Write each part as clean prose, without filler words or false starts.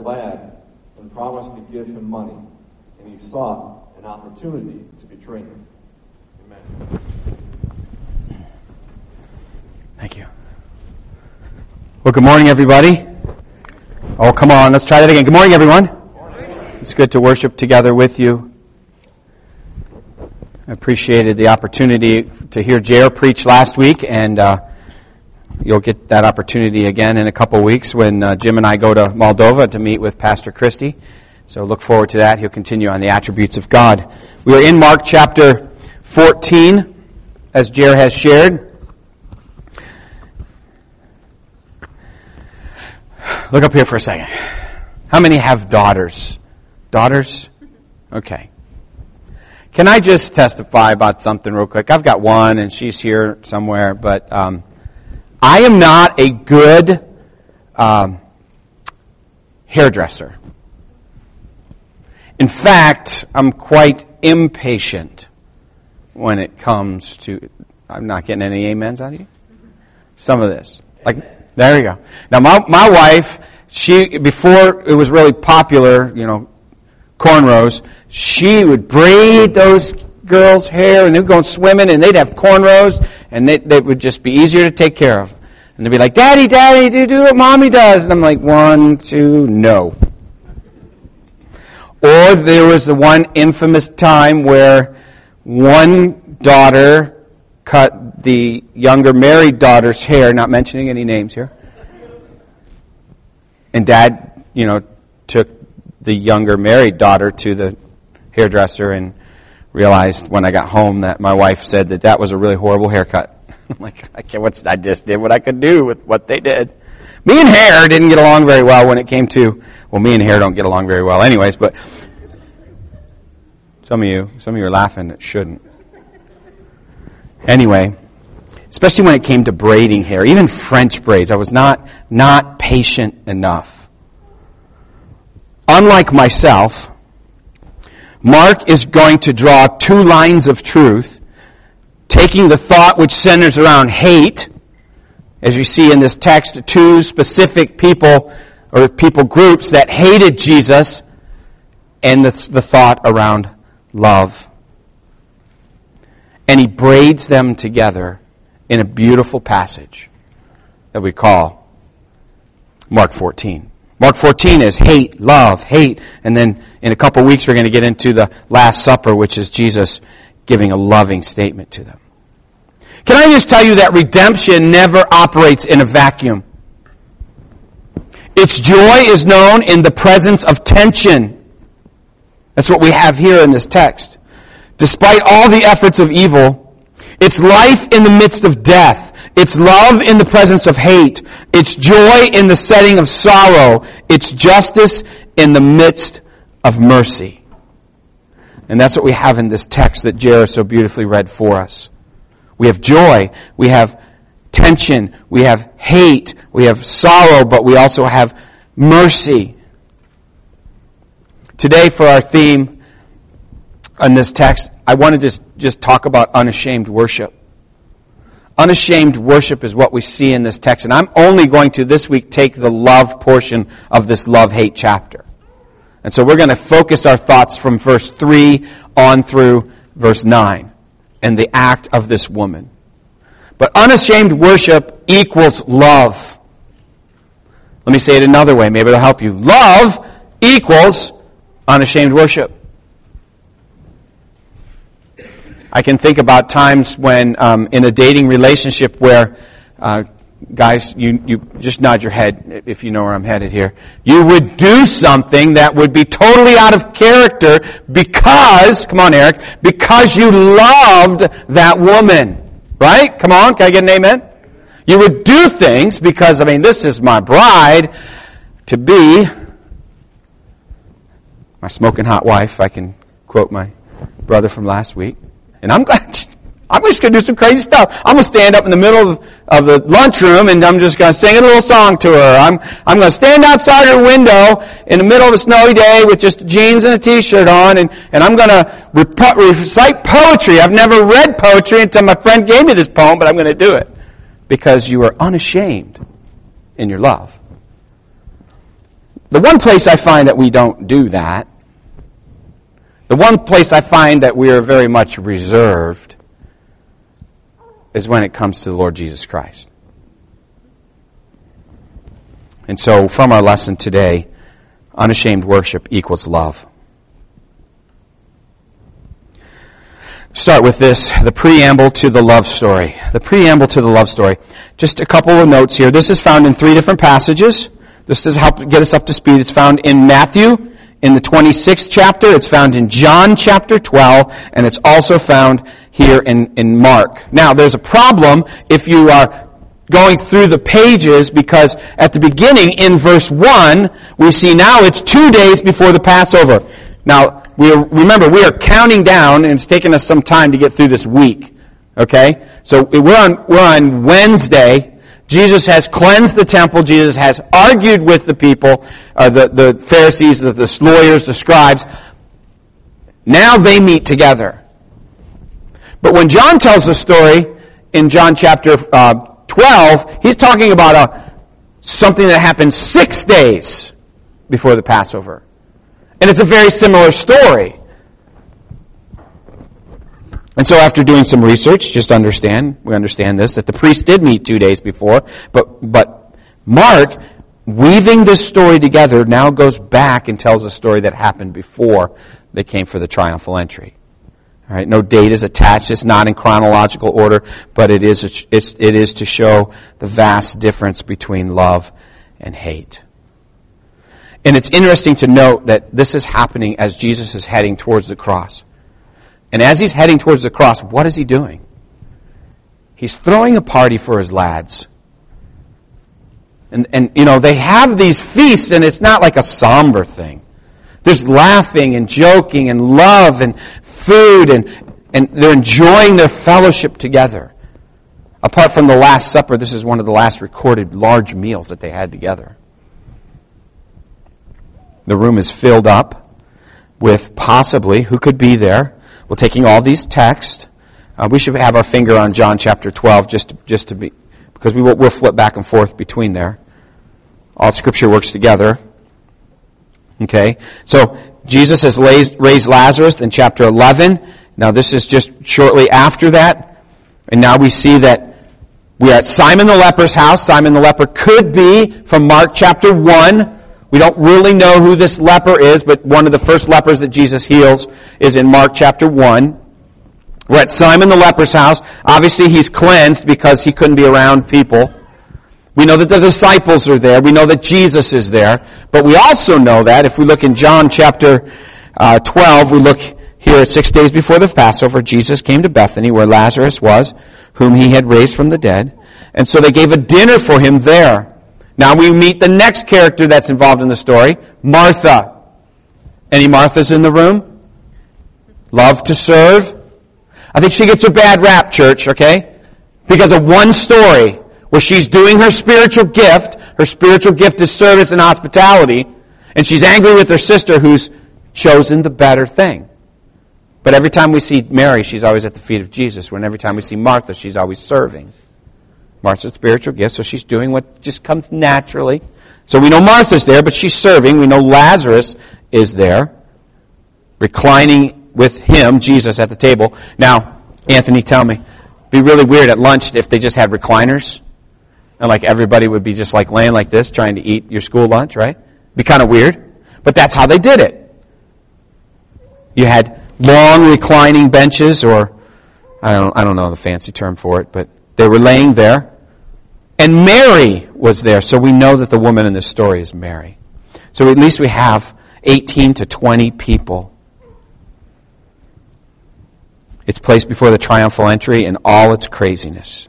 lad and promised to give him money, and he sought an opportunity to betray him. Amen. Thank you. Well, good morning, everybody. Oh, come on, let's try that again. Good morning, everyone. Good morning. It's good to worship together with you. I appreciated the opportunity to hear Jer preach last week, and you'll get that opportunity again in a couple weeks when Jim and I go to Moldova to meet with Pastor Christie. So look forward to that. He'll continue on the attributes of God. We are in Mark chapter 14, as Jer has shared. Look up here for a second. How many have daughters? Daughters? Okay. Can I just testify about something real quick? I've got one, and she's here somewhere, but I am not a good hairdresser. In fact, I'm quite impatient when it comes to... I'm not getting any amens out of you? Some of this. There you go. Now, my wife, before it was really popular, cornrows, she would braid those girls' hair, and they'd go swimming, and they'd have cornrows, and they would just be easier to take care of. And they'd be like, Daddy, do what Mommy does. And I'm like, 1, 2, no. Or there was the one infamous time where one daughter cut the younger married daughter's hair, not mentioning any names here. And Dad, took the younger married daughter to the hairdresser and realized when I got home that my wife said that was a really horrible haircut. I'm like, I just did what I could do with what they did. Me and hair didn't get along very well when it came to, me and hair don't get along very well anyways, but some of you are laughing that shouldn't. Anyway, especially when it came to braiding hair, even French braids, I was not patient enough. Unlike myself, Mark is going to draw 2 lines of truth, taking the thought which centers around hate, as you see in this text, 2 specific people or people groups that hated Jesus, and the thought around love. And he braids them together in a beautiful passage that we call Mark 14. Mark 14 is hate, love, hate. And then in a couple weeks we're going to get into the Last Supper, which is Jesus giving a loving statement to them. Can I just tell you that redemption never operates in a vacuum? Its joy is known in the presence of tension. That's what we have here in this text. Despite all the efforts of evil, its life in the midst of death, its love in the presence of hate, its joy in the setting of sorrow, its justice in the midst of mercy. And that's what we have in this text that Jared so beautifully read for us. We have joy, we have tension, we have hate, we have sorrow, but we also have mercy. Today, for our theme on this text, I want to just talk about unashamed worship. Unashamed worship is what we see in this text, and I'm only going to this week take the love portion of this love-hate chapter. And so we're going to focus our thoughts from verse 3 on through verse 9 and the act of this woman. But unashamed worship equals love. Let me say it another way. Maybe it'll help you. Love equals unashamed worship. I can think about times when in a dating relationship where, guys, you just nod your head if you know where I'm headed here. You would do something that would be totally out of character because, come on Eric, because you loved that woman. Right? Come on, can I get an amen? You would do things because, this is my bride to be, my smoking hot wife. I can quote my brother from last week. And I'm just going to do some crazy stuff. I'm going to stand up in the middle of the lunchroom and I'm just going to sing a little song to her. I'm going to stand outside her window in the middle of a snowy day with just jeans and a t-shirt on and I'm going to recite poetry. I've never read poetry until my friend gave me this poem, but I'm going to do it because you are unashamed in your love. The one place I find that we don't do that, the one place I find that we are very much reserved, is when it comes to the Lord Jesus Christ. And so from our lesson today, unashamed worship equals love. Start with this, the preamble to the love story. The preamble to the love story. Just a couple of notes here. This is found in 3 different passages. This does help get us up to speed. It's found in Matthew, in the 26th chapter. It's found in John chapter 12. And it's also found here in Mark. Now, there's a problem if you are going through the pages, because at the beginning, in verse 1, we see now it's 2 days before the Passover. Now, remember, we are counting down, and it's taken us some time to get through this week. Okay? So we're on Wednesday. Jesus has cleansed the temple. Jesus has argued with the people, the Pharisees, the lawyers, the scribes. Now they meet together. But when John tells the story in John chapter 12, he's talking about something that happened 6 days before the Passover. And it's a very similar story. And so after doing some research, we understand this, that the priests did meet 2 days before, but Mark, weaving this story together, now goes back and tells a story that happened before they came for the triumphal entry. All right, no date is attached. It's not in chronological order, but it is to show the vast difference between love and hate. And it's interesting to note that this is happening as Jesus is heading towards the cross. And as he's heading towards the cross, what is he doing? He's throwing a party for his lads. And they have these feasts, and it's not like a somber thing. There's laughing and joking and love and food, and they're enjoying their fellowship together. Apart from the Last Supper, this is one of the last recorded large meals that they had together. The room is filled up with possibly, who could be there? Well, taking all these texts, we should have our finger on John chapter 12 just to be, because we'll flip back and forth between there. All Scripture works together. Okay, so Jesus has raised Lazarus in chapter 11. Now this is just shortly after that. And now we see that we are at Simon the leper's house. Simon the leper could be from Mark chapter 1. We don't really know who this leper is, but one of the first lepers that Jesus heals is in Mark chapter 1. We're at Simon the leper's house. Obviously he's cleansed because he couldn't be around people. We know that the disciples are there. We know that Jesus is there. But we also know that if we look in John chapter 12, we look here at 6 days before the Passover, Jesus came to Bethany where Lazarus was, whom he had raised from the dead. And so they gave a dinner for him there. Now we meet the next character that's involved in the story, Martha. Any Marthas in the room? Love to serve? I think she gets a bad rap, church, okay? Because of one story where she's doing her spiritual gift. Her spiritual gift is service and hospitality. And she's angry with her sister who's chosen the better thing. But every time we see Mary, she's always at the feet of Jesus. When every time we see Martha, she's always serving. Martha's spiritual gift, so she's doing what just comes naturally. So we know Martha's there, but she's serving. We know Lazarus is there, reclining with him, Jesus, at the table. Now, Anthony, tell me, it'd be really weird at lunch if they just had recliners, and like everybody would be just like laying like this, trying to eat your school lunch, right? It'd be kind of weird, but that's how they did it. You had long reclining benches, or I don't know the fancy term for it, but they were laying there. And Mary was there, so we know that the woman in this story is Mary. So at least we have 18 to 20 people. It's placed before the triumphal entry in all its craziness.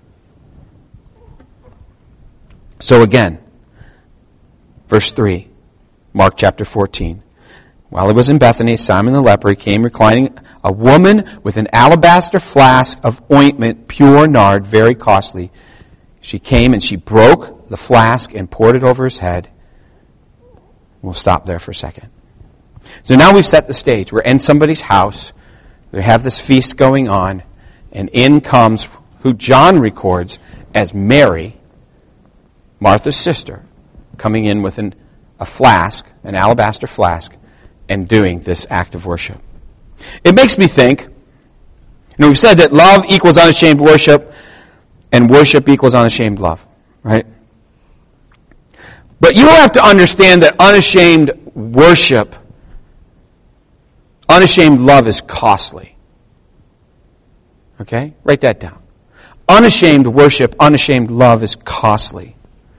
So again, verse 3, Mark chapter 14. While he was in Bethany, Simon the leper came reclining, a woman with an alabaster flask of ointment, pure nard, very costly. She came and she broke the flask and poured it over his head. We'll stop there for a second. So now we've set the stage. We're in somebody's house. We have this feast going on. And in comes who John records as Mary, Martha's sister, coming in with a flask, an alabaster flask, and doing this act of worship. It makes me think, we've said that love equals unashamed worship, and worship equals unashamed love, right? But you have to understand that unashamed worship, unashamed love is costly. Okay? Write that down. Unashamed worship, unashamed love is costly.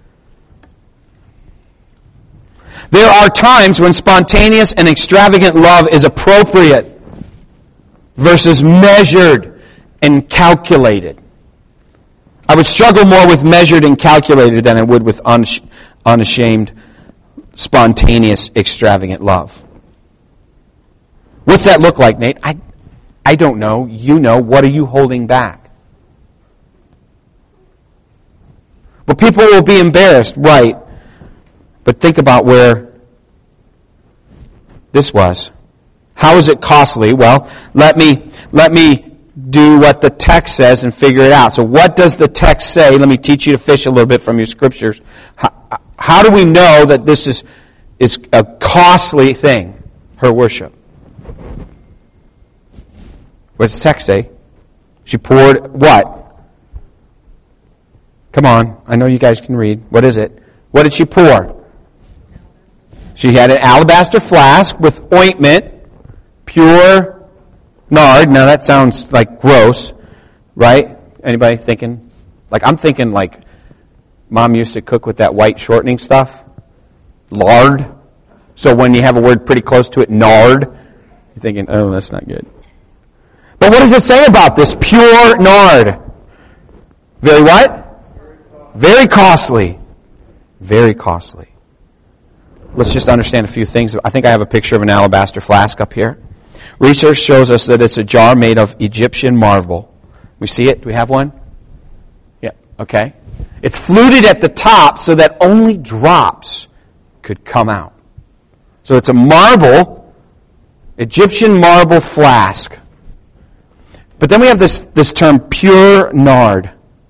There are times when spontaneous and extravagant love is appropriate versus measured and calculated. I would struggle more with measured and calculated than I would with unashamed, spontaneous, extravagant love. What's that look like, Nate? I don't know. You know. What are you holding back? Well, people will be embarrassed, right? But think about where this was. How is it costly? Well, let me do what the text says and figure it out. So what does the text say? Let me teach you to fish a little bit from your scriptures. How do we know that this is a costly thing, her worship? What does the text say? She poured what? Come on, I know you guys can read. What is it? What did she pour? She had an alabaster flask with ointment, pure nard. Now that sounds like gross, right? Anybody thinking? Like I'm thinking like Mom used to cook with that white shortening stuff. Lard. So when you have a word pretty close to it, nard, you're thinking, oh, that's not good. But what does it say about this pure nard? Very what? Very costly. Very costly. Let's just understand a few things. I think I have a picture of an alabaster flask up here. Research shows us that it's a jar made of Egyptian marble. We see it? Do we have one? Yeah, okay. It's fluted at the top so that only drops could come out. So it's a marble, Egyptian marble flask. But then we have this term, pure nard.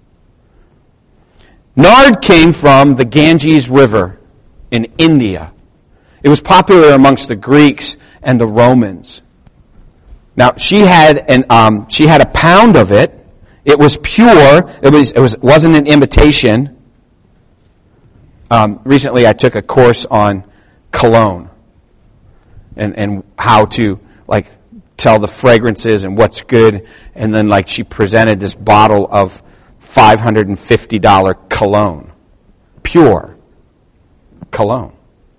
Nard came from the Ganges River in India. It was popular amongst the Greeks and the Romans. Now she had a pound of it. It was pure. It wasn't an imitation. Recently, I took a course on cologne and how to tell the fragrances and what's good. And then she presented this bottle of $550 cologne, pure cologne.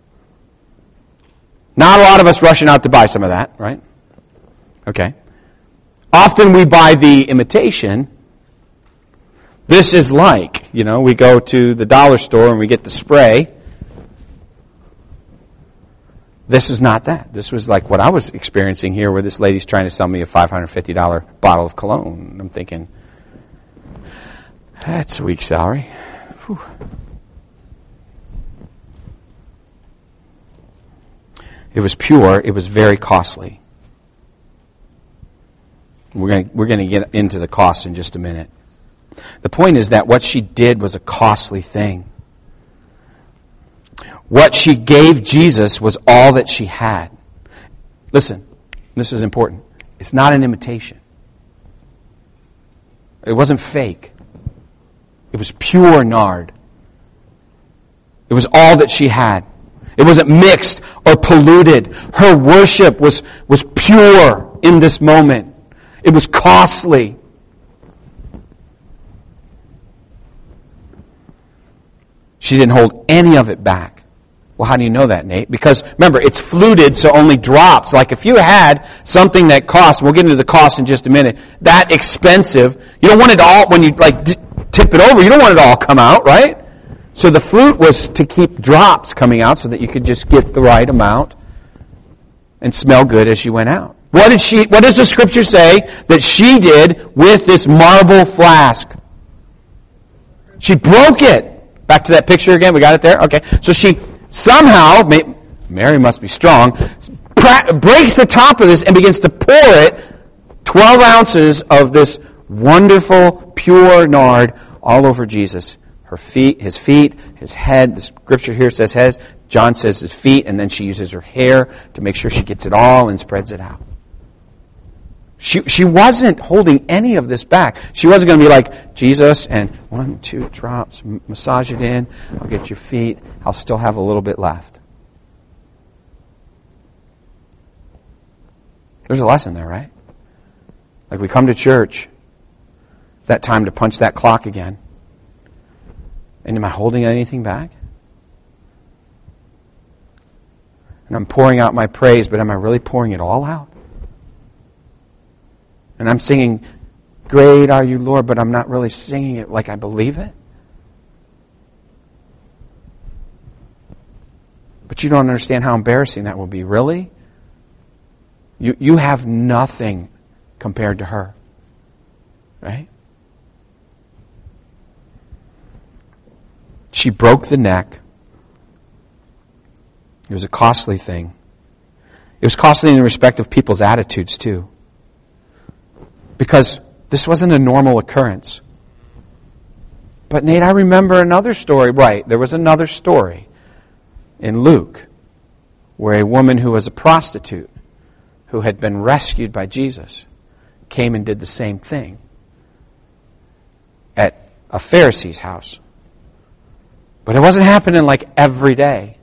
Not a lot of us rushing out to buy some of that, right? Okay. Often we buy the imitation. This is we go to the dollar store and we get the spray. This is not that. This was like what I was experiencing here, where this lady's trying to sell me a $550 bottle of cologne. I'm thinking, that's a week's salary. Whew. It was pure. It was very costly. We're going to get into the cost in just a minute. The point is that what she did was a costly thing. What she gave Jesus was all that she had. Listen, this is important. It's not an imitation. It wasn't fake. It was pure nard. It was all that she had. It wasn't mixed or polluted. Her worship was pure in this moment. It was costly. She didn't hold any of it back. Well, how do you know that, Nate? Because, remember, it's fluted, so only drops. Like if you had something that cost, we'll get into the cost in just a minute, that expensive, you don't want it all, when you tip it over, you don't want it all come out, right? So the flute was to keep drops coming out so that you could just get the right amount and smell good as you went out. What does the scripture say that she did with this marble flask? She broke it. Back to that picture again. We got it there? Okay. So she somehow, Mary must be strong, breaks the top of this and begins to pour it, 12 ounces of this wonderful, pure nard all over Jesus. Her feet, his head, the scripture here says head, John says his feet, and then she uses her hair to make sure she gets it all and spreads it out. She wasn't holding any of this back. She wasn't going to be like, Jesus, and 1, 2 drops, massage it in, I'll get your feet, I'll still have a little bit left. There's a lesson there, right? Like we come to church, it's that time to punch that clock again. And am I holding anything back? And I'm pouring out my praise, but am I really pouring it all out? And I'm singing, great are you, Lord, but I'm not really singing it like I believe it. But you don't understand how embarrassing that will be. Really? You have nothing compared to her. Right? She broke the neck. It was a costly thing. It was costly in respect of people's attitudes too. Because this wasn't a normal occurrence. But Nate, I remember another story. Right, there was another story in Luke where a woman who was a prostitute who had been rescued by Jesus came and did the same thing at a Pharisee's house. But it wasn't happening like every day.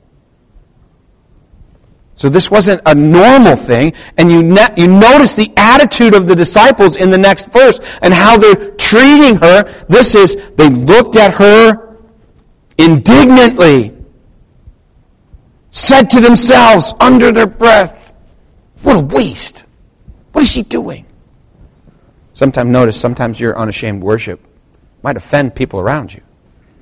So this wasn't a normal thing. And you notice the attitude of the disciples in the next verse and how they're treating her. This is, they looked at her indignantly, said to themselves under their breath, what a waste. What is she doing? Sometimes your unashamed worship might offend people around you.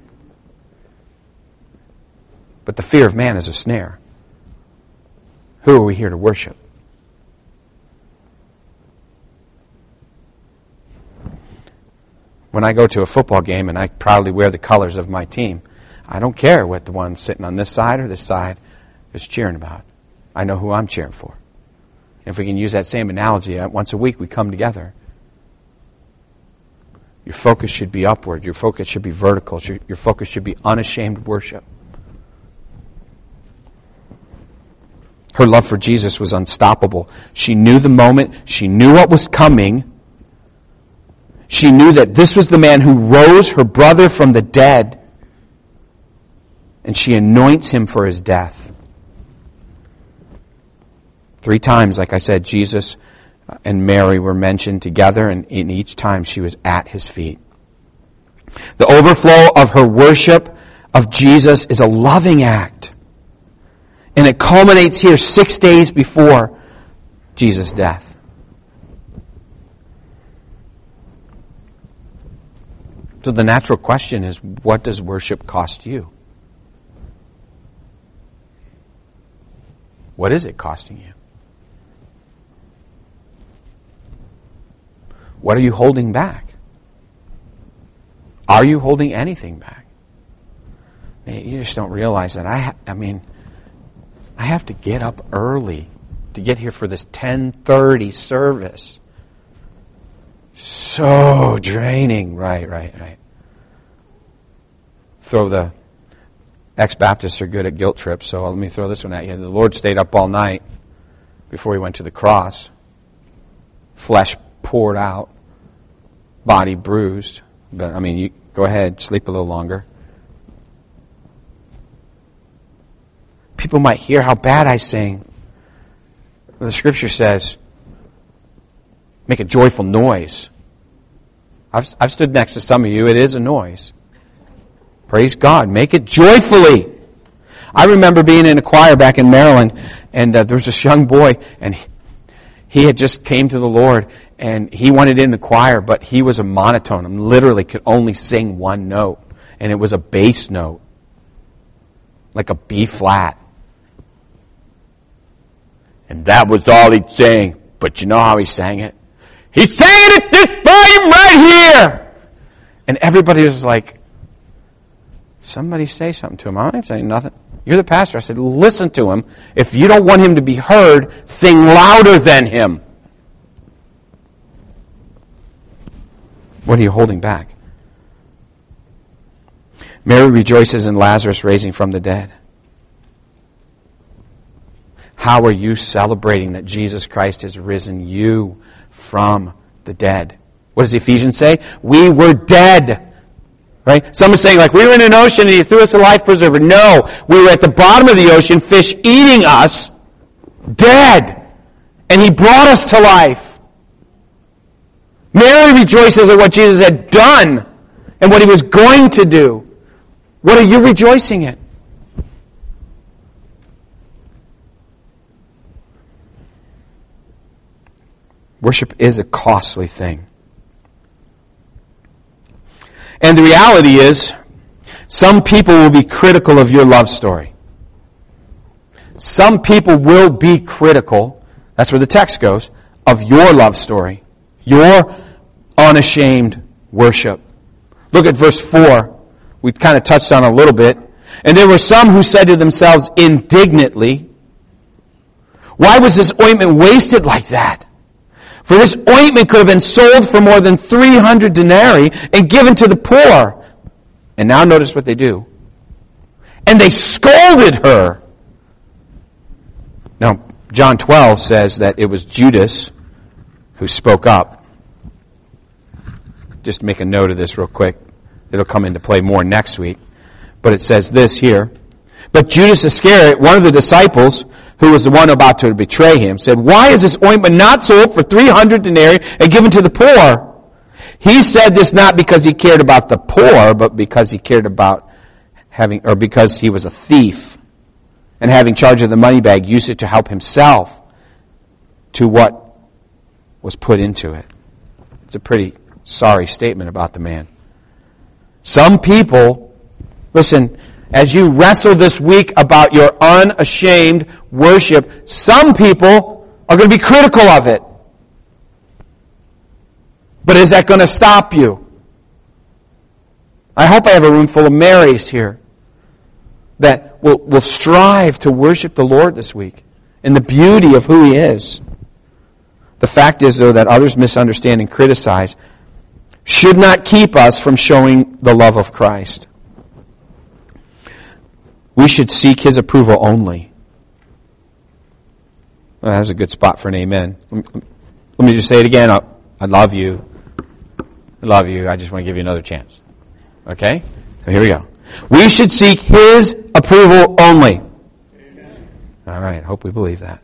But the fear of man is a snare. Who are we here to worship? When I go to a football game and I proudly wear the colors of my team, I don't care what the one sitting on this side or this side is cheering about. I know who I'm cheering for. If we can use that same analogy, once a week we come together. Your focus should be upward. Your focus should be vertical. Your focus should be unashamed worship. Her love for Jesus was unstoppable. She knew the moment. She knew what was coming. She knew that this was the man who rose her brother from the dead. And she anoints him for his death. 3 times, like I said, Jesus and Mary were mentioned together, and in each time she was at his feet. The overflow of her worship of Jesus is a loving act. And it culminates here 6 days before Jesus' death. So the natural question is, what does worship cost you? What is it costing you? What are you holding back? Are you holding anything back? You just don't realize that. I have to get up early to get here for this 10:30 service. So draining. Right. Throw the ex-Baptists are good at guilt trips, so let me throw this one at you. The Lord stayed up all night before he went to the cross. Flesh poured out, body bruised. But you go ahead, sleep a little longer. People might hear how bad I sing. The Scripture says, make a joyful noise. I've stood next to some of you. It is a noise. Praise God. Make it joyfully. I remember being in a choir back in Maryland, and there was this young boy, and he had just came to the Lord, and he wanted in the choir, but he was a monotone. I literally could only sing one note, and it was a bass note, like a B flat. And that was all he'd sing. But you know how he sang it? He sang it at this volume right here! And everybody was like, somebody say something to him. I ain't saying nothing. You're the pastor. I said, listen to him. If you don't want him to be heard, sing louder than him. What are you holding back? Mary rejoices in Lazarus raising from the dead. How are you celebrating that Jesus Christ has risen you from the dead? What does Ephesians say? We were dead. Right? Someone's saying, like, we were in an ocean and he threw us a life preserver. No, we were at the bottom of the ocean, fish eating us, dead. And he brought us to life. Mary rejoices at what Jesus had done and what he was going to do. What are you rejoicing in? Worship is a costly thing. And the reality is, some people will be critical of your love story. Some people will be critical, that's where the text goes, of your love story. Your unashamed worship. Look at verse 4. We kind of touched on it a little bit. And there were some who said to themselves indignantly, why was this ointment wasted like that? For this ointment could have been sold for more than 300 denarii and given to the poor. And now notice what they do. And they scolded her. Now, John 12 says that it was Judas who spoke up. Just make a note of this real quick. It'll come into play more next week. But it says this here. But Judas Iscariot, one of the disciples, who was the one about to betray him, said, why is this ointment not sold for 300 denarii and given to the poor? He said this not because he cared about the poor, but because he cared about because he was a thief. And having charge of the money bag, used it to help himself to what was put into it. It's a pretty sorry statement about the man. Some people, listen, as you wrestle this week about your unashamed worship, some people are going to be critical of it. But is that going to stop you? I hope I have a room full of Marys here that will strive to worship the Lord this week in the beauty of who He is. The fact is, though, that others misunderstand and criticize should not keep us from showing the love of Christ. We should seek His approval only. Well, that was a good spot for an amen. Let me just say it again. I love you. I love you. I just want to give you another chance. Okay? So here we go. We should seek His approval only. Amen. All right. Hope we believe that.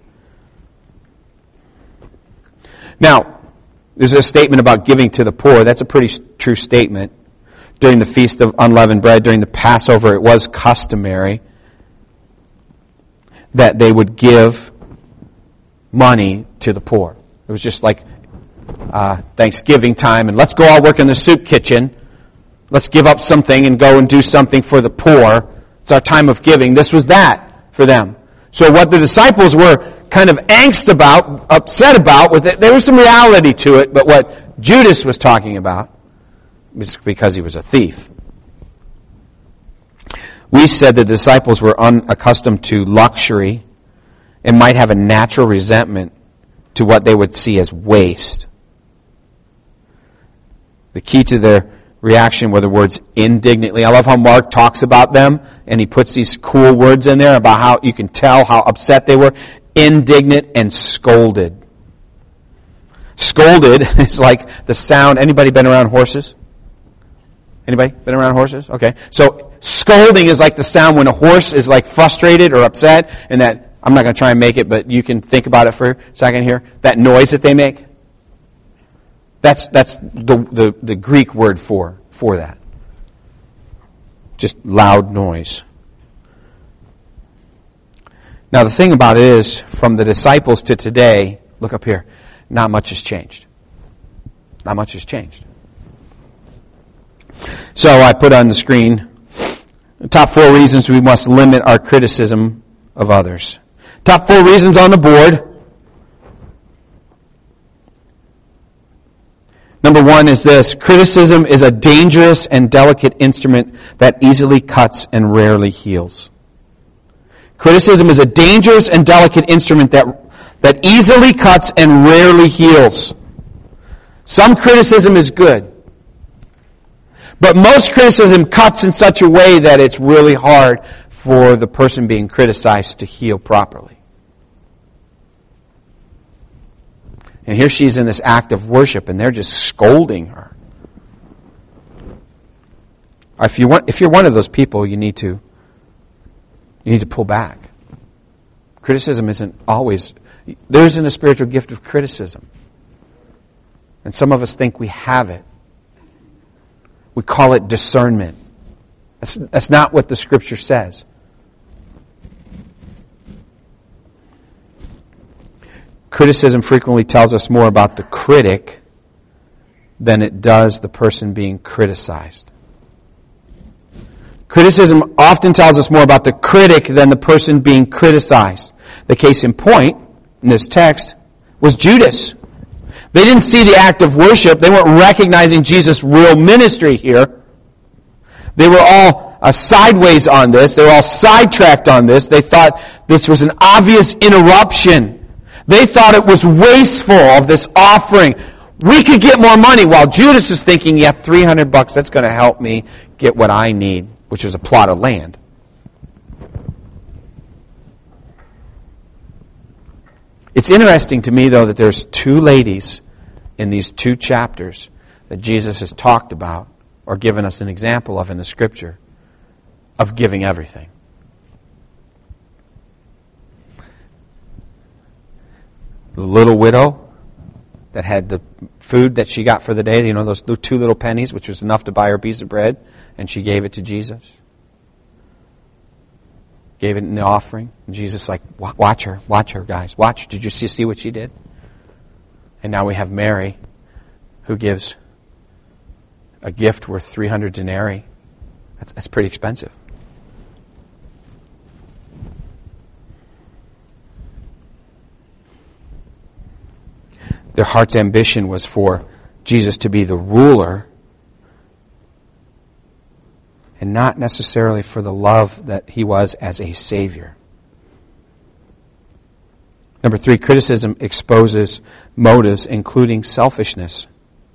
Now, there's a statement about giving to the poor. That's a pretty true statement. During the Feast of Unleavened Bread, during the Passover, it was customary that they would give money to the poor. It was just like Thanksgiving time, and let's go all work in the soup kitchen. Let's give up something and go and do something for the poor. It's our time of giving. This was that for them. So what the disciples were kind of upset about, was that there was some reality to it, but what Judas was talking about was because he was a thief. We said the disciples were unaccustomed to luxury and might have a natural resentment to what they would see as waste. The key to their reaction were the words indignantly. I love how Mark talks about them, and he puts these cool words in there about how you can tell how upset they were. Indignant and scolded. Scolded is like the sound. Anybody been around horses? Anybody been around horses? Okay. So scolding is like the sound when a horse is like frustrated or upset, and that, I'm not going to try and make it, but you can think about it for a second here. That noise that they make. That's the Greek word for that. Just loud noise. Now the thing about it is, from the disciples to today, look up here, not much has changed. Not much has changed. So I put on the screen the top 4 reasons we must limit our criticism of others. Top 4 reasons on the board. Number 1 is this: criticism is a dangerous and delicate instrument that easily cuts and rarely heals. Criticism is a dangerous and delicate instrument that easily cuts and rarely heals. Some criticism is good, but most criticism cuts in such a way that it's really hard for the person being criticized to heal properly. And here she's in this act of worship, and they're just scolding her. If you're one of those people, you need to pull back. Criticism isn't always... There isn't a spiritual gift of criticism. And some of us think we have it. We call it discernment. That's not what the Scripture says. Criticism frequently tells us more about the critic than it does the person being criticized. Criticism often tells us more about the critic than the person being criticized. The case in point in this text was Judas. They didn't see the act of worship. They weren't recognizing Jesus' real ministry here. They were all sideways on this. They were all sidetracked on this. They thought this was an obvious interruption. They thought it was wasteful of this offering. We could get more money, while Judas is thinking, yeah, $300, that's going to help me get what I need, which was a plot of land. It's interesting to me, though, that there's two ladies in these two chapters that Jesus has talked about or given us an example of in the Scripture of giving everything. The little widow that had the food that she got for the day, those 2 little pennies, which was enough to buy her a piece of bread, and she gave it to Jesus. Gave it in the offering. And Jesus like, watch her, guys. Watch. Did you see what she did? And now we have Mary, who gives a gift worth 300 denarii. That's pretty expensive. Their heart's ambition was for Jesus to be the ruler, and not necessarily for the love that he was as a Savior. Number 3, criticism exposes motives, including selfishness.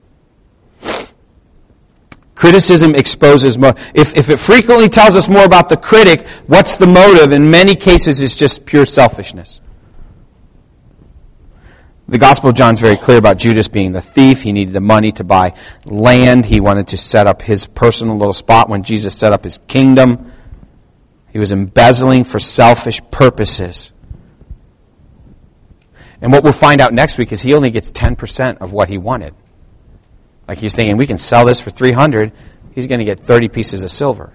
Criticism exposes motives. If it frequently tells us more about the critic, what's the motive? In many cases, it's just pure selfishness. The Gospel of John's very clear about Judas being the thief. He needed the money to buy land. He wanted to set up his personal little spot when Jesus set up his kingdom. He was embezzling for selfish purposes. And what we'll find out next week is he only gets 10% of what he wanted. Like he's thinking, we can sell this for 300. He's going to get 30 pieces of silver.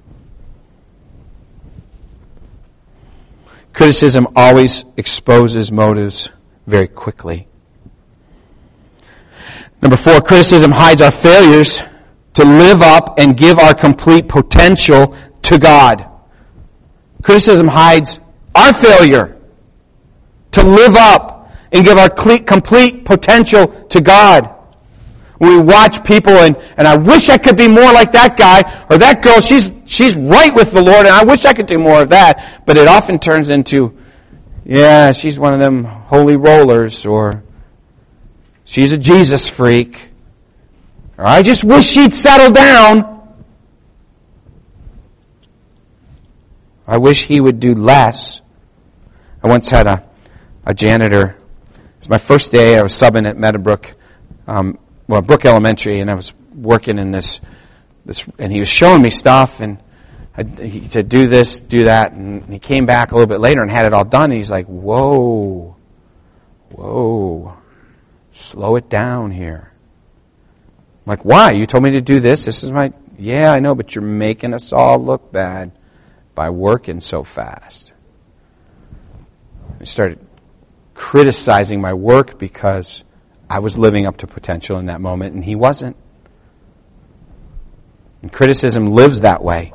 Criticism always exposes motives very quickly. Number 4, criticism hides our failures to live up and give our complete potential to God. Criticism hides our failure to live up and give our complete potential to God. When we watch people and I wish I could be more like that guy or that girl, she's right with the Lord and I wish I could do more of that. But it often turns into, yeah, she's one of them holy rollers, or she's a Jesus freak, or I just wish she'd settle down. I wish he would do less. I once had a janitor. It was my first day. I was subbing at Meadowbrook, Brook Elementary, and I was working in this, and he was showing me stuff, and he said, do this, do that, and he came back a little bit later and had it all done, and he's like, whoa, slow it down here. I'm like, why? You told me to do this? This is yeah, I know, but you're making us all look bad by working so fast. I started criticizing my work because I was living up to potential in that moment, and he wasn't. And criticism lives that way.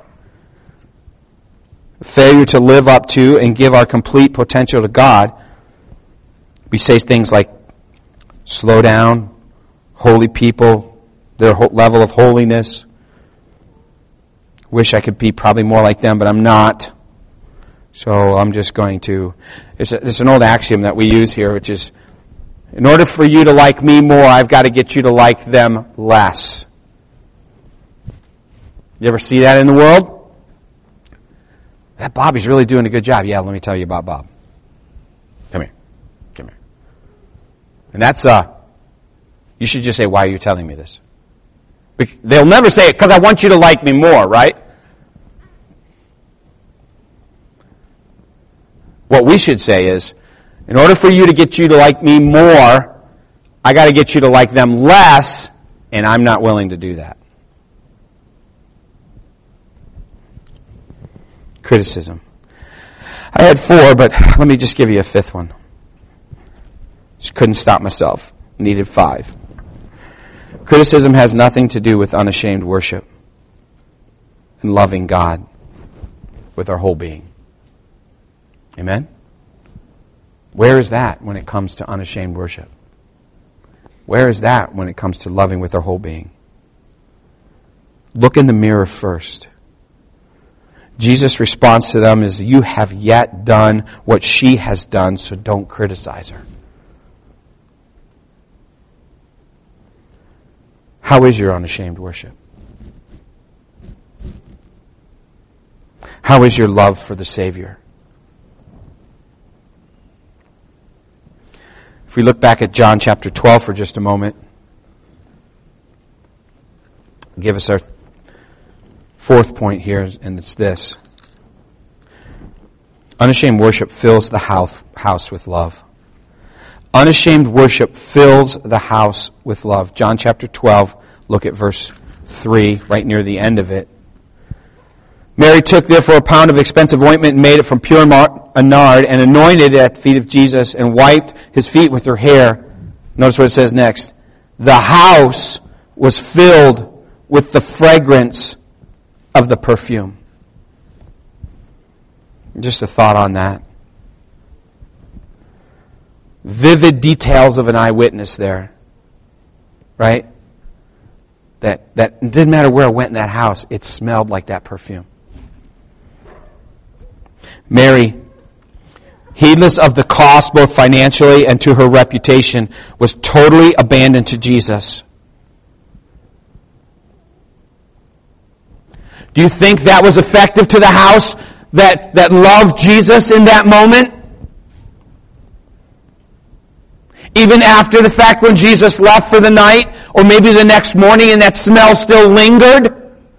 Failure to live up to and give our complete potential to God. We say things like, slow down, holy people, their level of holiness. Wish I could be probably more like them, but I'm not. So I'm just going to... It's an old axiom that we use here, which is, in order for you to like me more, I've got to get you to like them less. You ever see that in the world? That Bobby's really doing a good job. Yeah, let me tell you about Bob. Come here. And that's, you should just say, why are you telling me this? They'll never say it, because I want you to like me more, right? What we should say is, in order for you to get you to like me more, I got to get you to like them less, and I'm not willing to do that. Criticism. I had 4, but let me just give you a 5th one. Just couldn't stop myself. Needed 5. Criticism has nothing to do with unashamed worship and loving God with our whole being. Amen? Where is that when it comes to unashamed worship? Where is that when it comes to loving with our whole being? Look in the mirror first. Jesus' response to them is, you have yet done what she has done, so don't criticize her. How is your unashamed worship? How is your love for the Savior? If we look back at John chapter 12 for just a moment, give us our 4th point here, and it's this. Unashamed worship fills the house with love. Unashamed worship fills the house with love. John chapter 12, look at verse 3, right near the end of it. Mary took therefore a pound of expensive ointment and made it from pure nard and anointed it at the feet of Jesus and wiped his feet with her hair. Notice what it says next. The house was filled with the fragrance of the perfume. Just a thought on that. Vivid details of an eyewitness there. Right? That it didn't matter where I went in that house, it smelled like that perfume. Mary, heedless of the cost both financially and to her reputation, was totally abandoned to Jesus. Do you think that was effective to the house that loved Jesus in that moment? Even after the fact when Jesus left for the night, or maybe the next morning and that smell still lingered?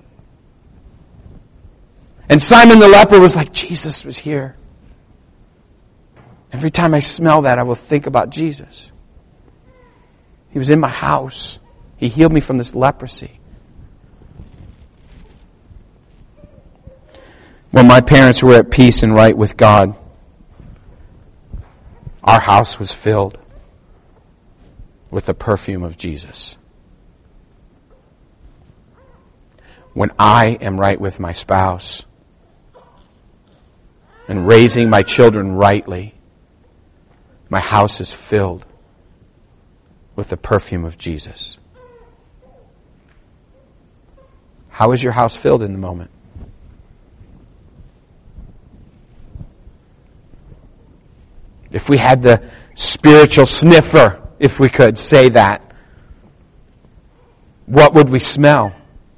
And Simon the leper was like, Jesus was here. Every time I smell that, I will think about Jesus. He was in my house. He healed me from this leprosy. When my parents were at peace and right with God, our house was filled with the perfume of Jesus. When I am right with my spouse and raising my children rightly, my house is filled with the perfume of Jesus. How is your house filled in the moment? If we had the spiritual sniffer, if we could say that, what would we smell?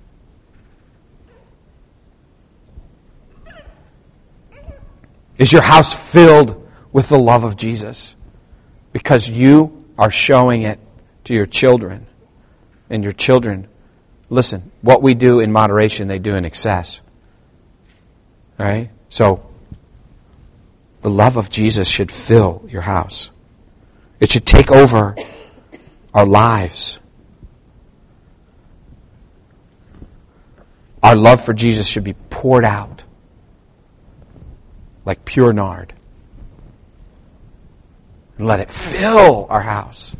Is your house filled with the love of Jesus? Because you are showing it to your children. And your children, listen, what we do in moderation, they do in excess. All right? So, the love of Jesus should fill your house. It should take over our lives. Our love for Jesus should be poured out like pure nard. And let it fill our house.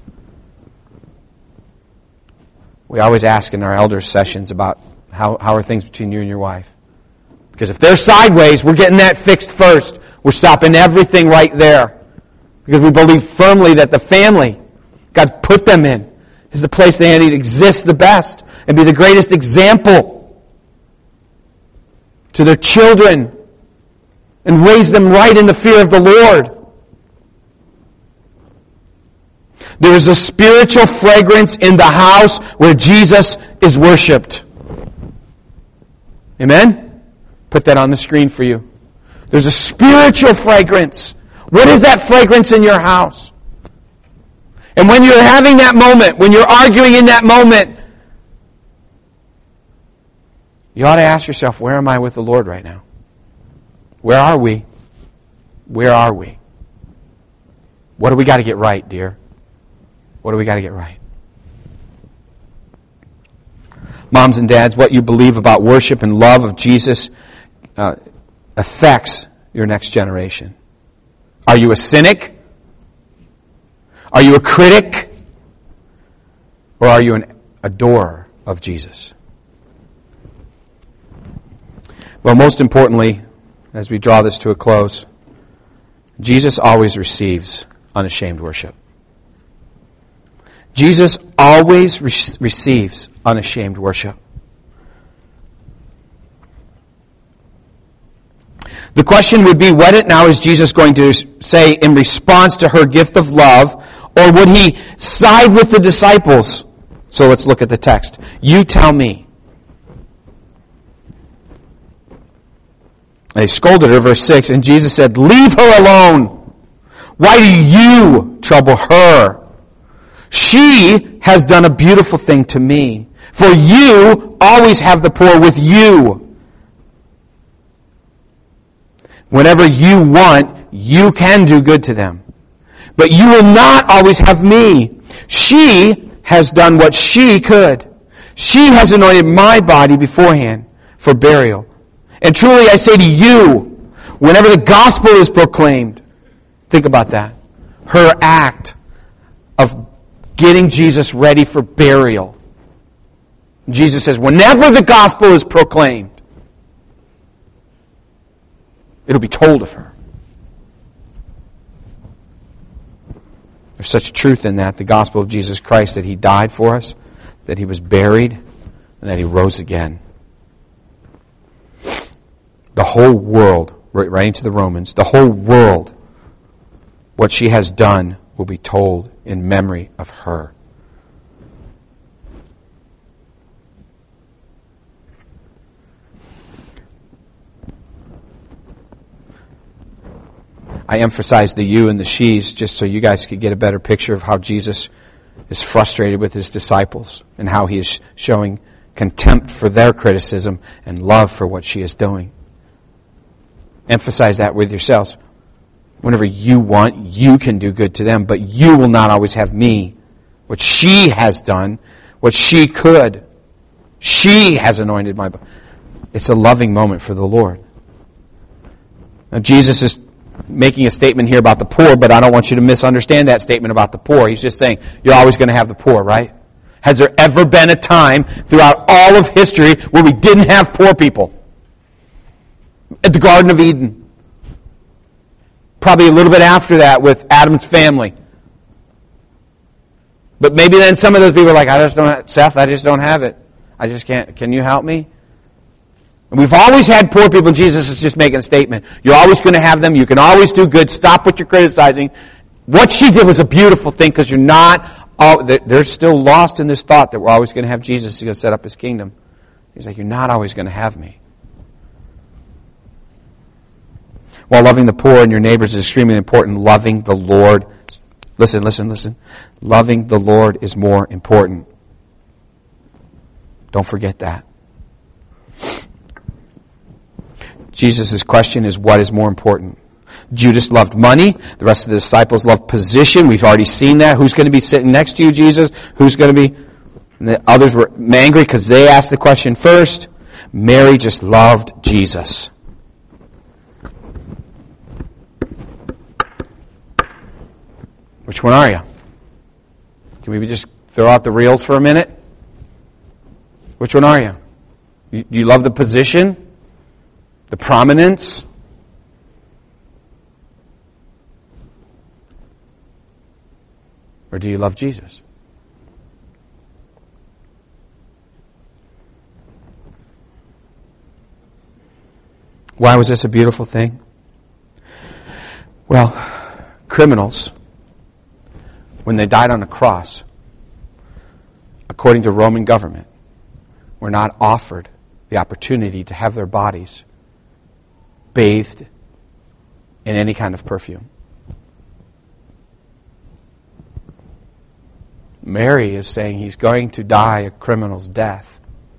We always ask in our elders' sessions about how are things between you and your wife. Because if they're sideways, we're getting that fixed first. We're stopping everything right there. Because we believe firmly that the family God put them in is the place they need to exist the best and be the greatest example to their children and raise them right in the fear of the Lord. There is a spiritual fragrance in the house where Jesus is worshipped. Amen? Put that on the screen for you. There's a spiritual fragrance. What is that fragrance in your house? And when you're having that moment, when you're arguing in that moment, you ought to ask yourself, where am I with the Lord right now? Where are we? Where are we? What do we got to get right, dear? What do we got to get right? Moms and dads, what you believe about worship and love of Jesus affects your next generation. Are you a cynic? Are you a critic? Or are you an adorer of Jesus? Well, most importantly, as we draw this to a close, Jesus always receives unashamed worship. Jesus always receives unashamed worship. The question would be, what now is Jesus going to say in response to her gift of love, or would he side with the disciples? So let's look at the text. You tell me. They scolded her, verse 6, and Jesus said, leave her alone. Why do you trouble her? She has done a beautiful thing to me. For you always have the poor with you. Whenever you want, you can do good to them. But you will not always have me. She has done what she could. She has anointed my body beforehand for burial. And truly I say to you, whenever the gospel is proclaimed, think about that. Her act of getting Jesus ready for burial. Jesus says, whenever the gospel is proclaimed, it'll be told of her. There's such truth in that, the gospel of Jesus Christ, that he died for us, that he was buried, and that he rose again. The whole world, writing to the Romans, the whole world, what she has done will be told in memory of her. I emphasize the you and the she's just so you guys could get a better picture of how Jesus is frustrated with his disciples and how he is showing contempt for their criticism and love for what she is doing. Emphasize that with yourselves. Whenever you want, you can do good to them, but you will not always have me. What she has done, what she could. She has anointed my body. It's a loving moment for the Lord. Now, Jesus is making a statement here about the poor, but I don't want you to misunderstand that statement about the poor. He's just saying, you're always going to have the poor, right? Has there ever been a time throughout all of history where we didn't have poor people? At the Garden of Eden. Probably a little bit after that with Adam's family. But maybe then some of those people are like, Seth, I just don't have it. I just can't. Can you help me? And we've always had poor people. Jesus is just making a statement. You're always going to have them. You can always do good. Stop what you're criticizing. What she did was a beautiful thing because you're not... They're still lost in this thought that we're always going to have Jesus. He's going to set up his kingdom. He's like, you're not always going to have me. While loving the poor and your neighbors is extremely important, loving the Lord... Listen. Loving the Lord is more important. Don't forget that. Jesus' question is, what is more important? Judas loved money. The rest of the disciples loved position. We've already seen that. Who's going to be sitting next to you, Jesus? Who's going to be... And the others were angry because they asked the question first. Mary just loved Jesus. Which one are you? Can we just throw out the reels for a minute? Which one are you? Do you love the position? The prominence? Or do you love Jesus? Why was this a beautiful thing? Well, criminals, when they died on a cross, according to Roman government, were not offered the opportunity to have their bodies bathed in any kind of perfume. Mary is saying he's going to die a criminal's death.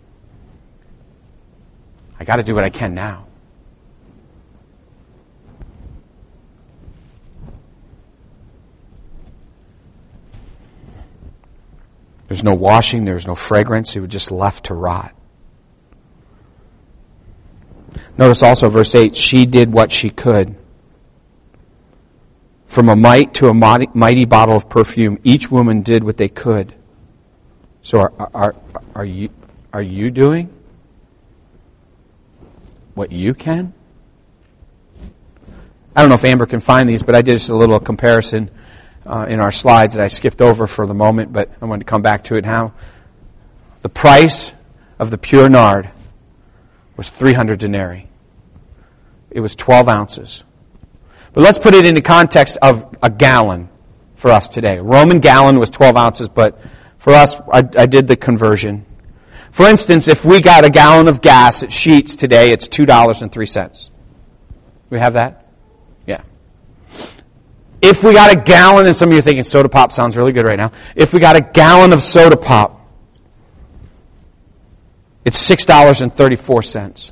I got to do what I can now. There's no washing, there's no fragrance. He was just left to rot. Notice also verse 8, she did what she could. From a mite to a mighty bottle of perfume, each woman did what they could. So are you doing what you can? I don't know if Amber can find these, but I did just a little comparison in our slides that I skipped over for the moment, but I want to come back to it now. The price of the pure nard was 300 denarii. It was 12 ounces. But let's put it into context of a gallon for us today. A Roman gallon was 12 ounces, but for us, I did the conversion. For instance, if we got a gallon of gas at Sheetz today, it's $2.03. We have that? Yeah. If we got a gallon, and some of you are thinking soda pop sounds really good right now. If we got a gallon of soda pop, it's $6.34.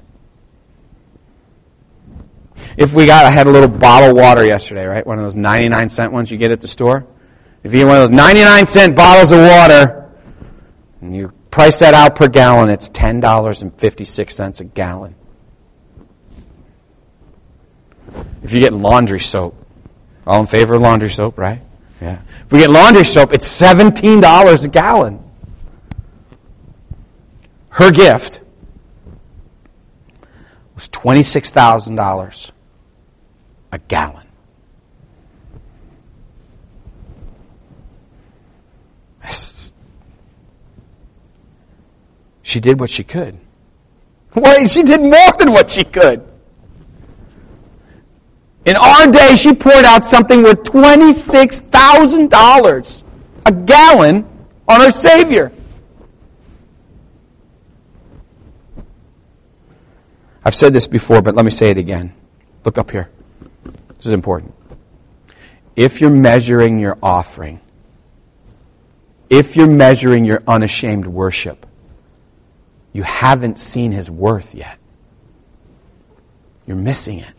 I had a little bottle of water yesterday, right? One of those 99-cent ones you get at the store. If you get one of those 99-cent bottles of water, and you price that out per gallon, it's $10.56 a gallon. If you get laundry soap, all in favor of laundry soap, right? Yeah. If we get laundry soap, it's $17 a gallon. Her gift was $26,000 a gallon. She did what she could. Well, she did more than what she could. In our day, she poured out something worth $26,000 a gallon on her Savior. I've said this before, but let me say it again. Look up here. This is important. If you're measuring your offering, if you're measuring your unashamed worship, you haven't seen His worth yet. You're missing it.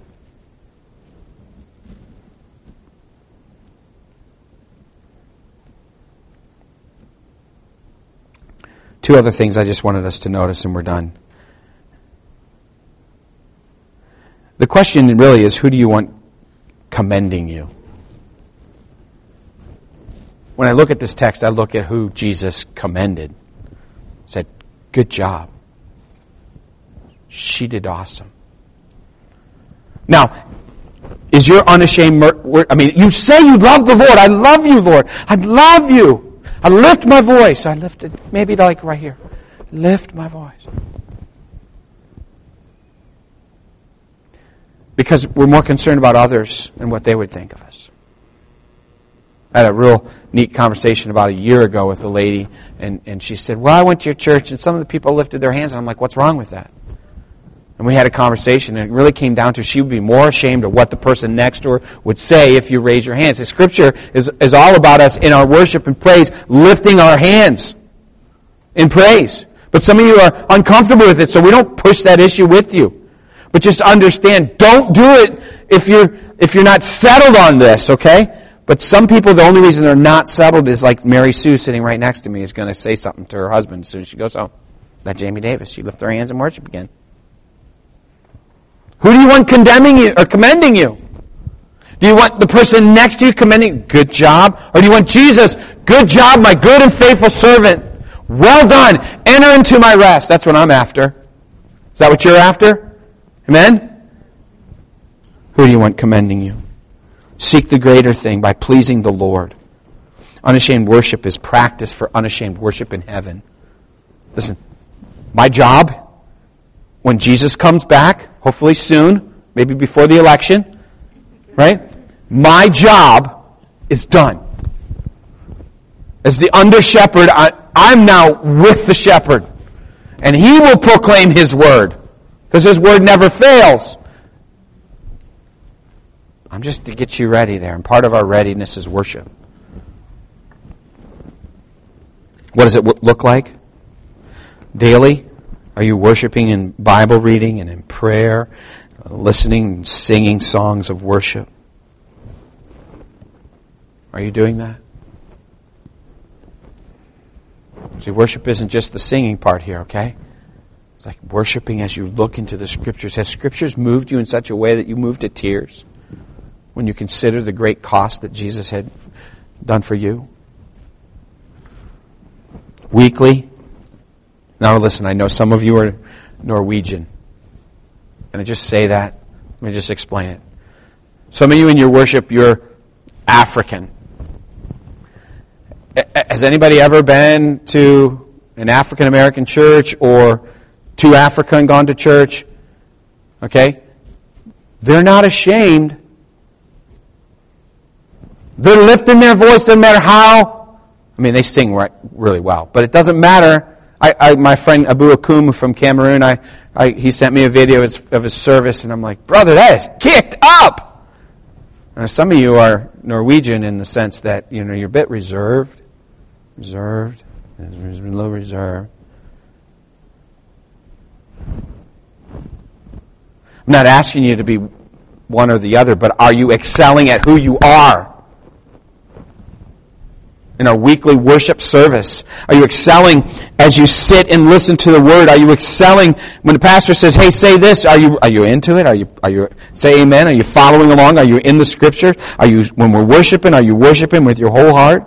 Two other things I just wanted us to notice, and we're done. The question really is, who do you want commending you? When I look at this text, I look at who Jesus commended. Said, good job. She did awesome. Now, is your unashamed... you say you love the Lord. I love you, Lord. I love you. I lift my voice. I lifted, maybe like right here. Lift my voice. Because we're more concerned about others and what they would think of us. I had a real neat conversation about a year ago with a lady, and she said, well, I went to your church, and some of the people lifted their hands, and I'm like, what's wrong with that? And we had a conversation, and it really came down to she would be more ashamed of what the person next to her would say if you raise your hands. The Scripture is all about us in our worship and praise, lifting our hands in praise. But some of you are uncomfortable with it, so we don't push that issue with you. But just understand, don't do it if you're not settled on this, okay? But some people, the only reason they're not settled is like Mary Sue sitting right next to me is going to say something to her husband as soon as she goes home. That Jamie Davis, she lifted her hands in worship again. Who do you want condemning you or commending you? Do you want the person next to you commending, good job? Or do you want Jesus, good job, my good and faithful servant. Well done. Enter into my rest. That's what I'm after. Is that what you're after? Amen? Who do you want commending you? Seek the greater thing by pleasing the Lord. Unashamed worship is practice for unashamed worship in heaven. Listen, my job, when Jesus comes back, hopefully soon, maybe before the election, right? My job is done. As the under-shepherd, I'm now with the shepherd. And he will proclaim his word. Because his word never fails. I'm just to get you ready there. And part of our readiness is worship. What does it look like? Daily? Are you worshiping in Bible reading and in prayer, listening and singing songs of worship? Are you doing that? See, worship isn't just the singing part here, okay? It's like worshiping as you look into the Scriptures. Has Scriptures moved you in such a way that you move to tears when you consider the great cost that Jesus had done for you? Weekly? Now listen, I know some of you are Norwegian. And I just say that. Let me just explain it. Some of you in your worship, you're African. Has anybody ever been to an African American church or to Africa and gone to church? Okay? They're not ashamed. They're lifting their voice, doesn't matter how. I mean, they sing really well, but it doesn't matter. My friend Abu Akum from Cameroon, he sent me a video of his service, and I'm like, brother, that is kicked up. Now, some of you are Norwegian in the sense that you're a bit reserved, a little reserved. I'm not asking you to be one or the other, but are you excelling at who you are? In our weekly worship service, are you excelling as you sit and listen to the Word? Are you excelling when the pastor says, "Hey, say this"? Are you into it? Are you say amen? Are you following along? Are you in the Scripture? When we're worshiping? Are you worshiping with your whole heart?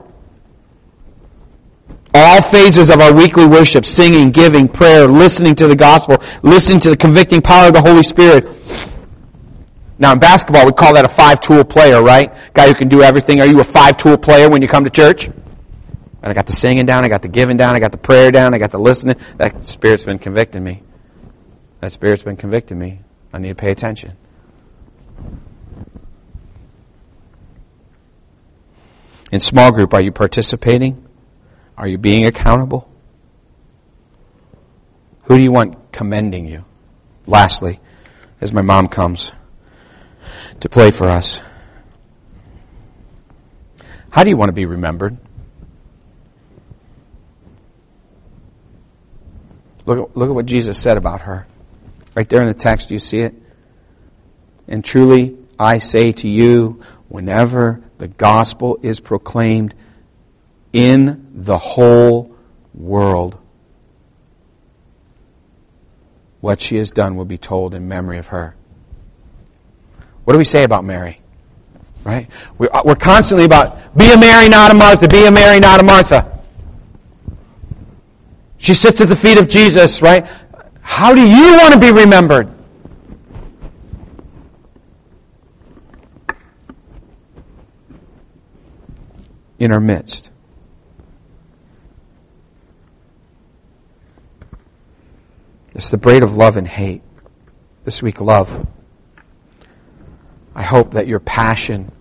All phases of our weekly worship: singing, giving, prayer, listening to the gospel, listening to the convicting power of the Holy Spirit. Now, in basketball, we call that a 5-tool player, right? Guy who can do everything. Are you a 5-tool player when you come to church? And I got the singing down, I got the giving down, I got the prayer down, I got the listening. That Spirit's been convicting me. That Spirit's been convicting me. I need to pay attention. In small group, are you participating? Are you being accountable? Who do you want commending you? Lastly, as my mom comes to play for us, how do you want to be remembered? Look at what Jesus said about her. Right there in the text, do you see it? And truly, I say to you, whenever the gospel is proclaimed in the whole world, what she has done will be told in memory of her. What do we say about Mary? Right? We're constantly about, be a Mary, not a Martha. Be a Mary, not a Martha. She sits at the feet of Jesus, right? How do you want to be remembered? In our midst. It's the braid of love and hate. This week, love. I hope that your passion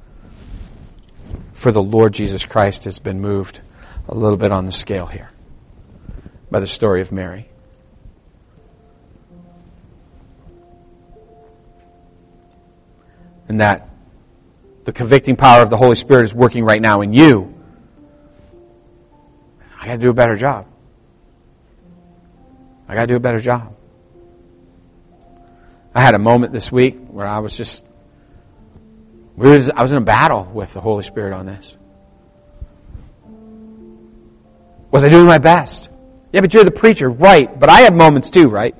for the Lord Jesus Christ has been moved a little bit on the scale here by the story of Mary. And that the convicting power of the Holy Spirit is working right now in you. I got to do a better job. I got to do a better job. I had a moment this week where I was in a battle with the Holy Spirit on this. Was I doing my best? Yeah, but you're the preacher, right? But I have moments too, right?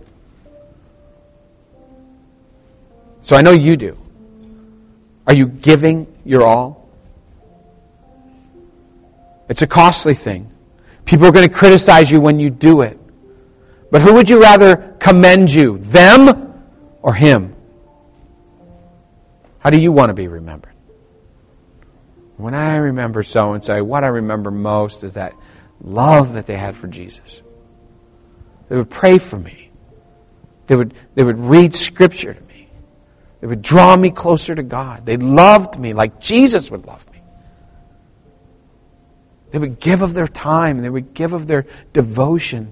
So I know you do. Are you giving your all? It's a costly thing. People are going to criticize you when you do it. But who would you rather commend you? Them or Him? How do you want to be remembered? When I remember so-and-so, what I remember most is that love that they had for Jesus. They would pray for me. They would read Scripture to me. They would draw me closer to God. They loved me like Jesus would love me. They would give of their time. They would give of their devotion.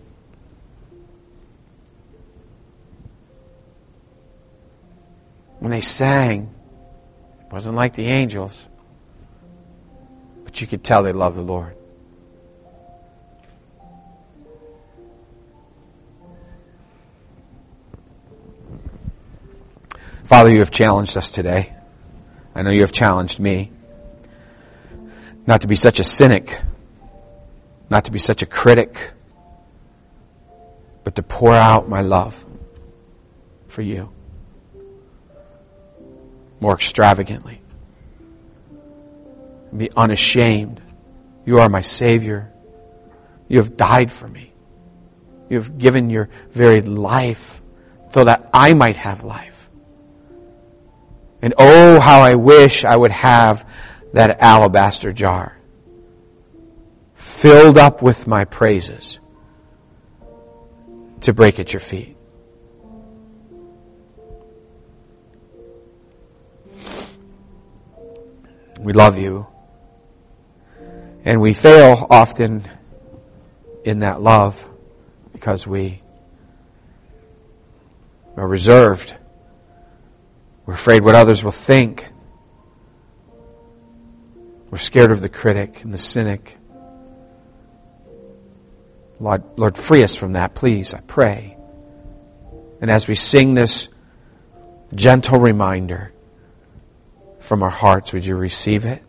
When they sang, it wasn't like the angels, but you could tell they loved the Lord. Father, you have challenged us today. I know you have challenged me. Not to be such a cynic, not to be such a critic, but to pour out my love for you more extravagantly. Be unashamed. You are my Savior. You have died for me. You have given your very life so that I might have life. And oh, how I wish I would have that alabaster jar filled up with my praises to break at your feet. We love you. And we fail often in that love because we are reserved. We're afraid what others will think. We're scared of the critic and the cynic. Lord, free us from that, please, I pray. And as we sing this gentle reminder from our hearts, would you receive it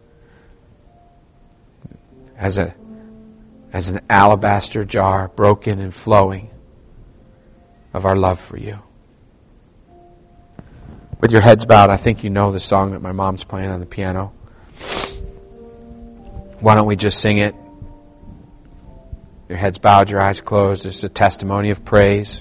as an alabaster jar, broken and flowing, of our love for you? With your heads bowed, I think you know the song that my mom's playing on the piano. Why don't we just sing it? Your heads bowed, your eyes closed. It's a testimony of praise.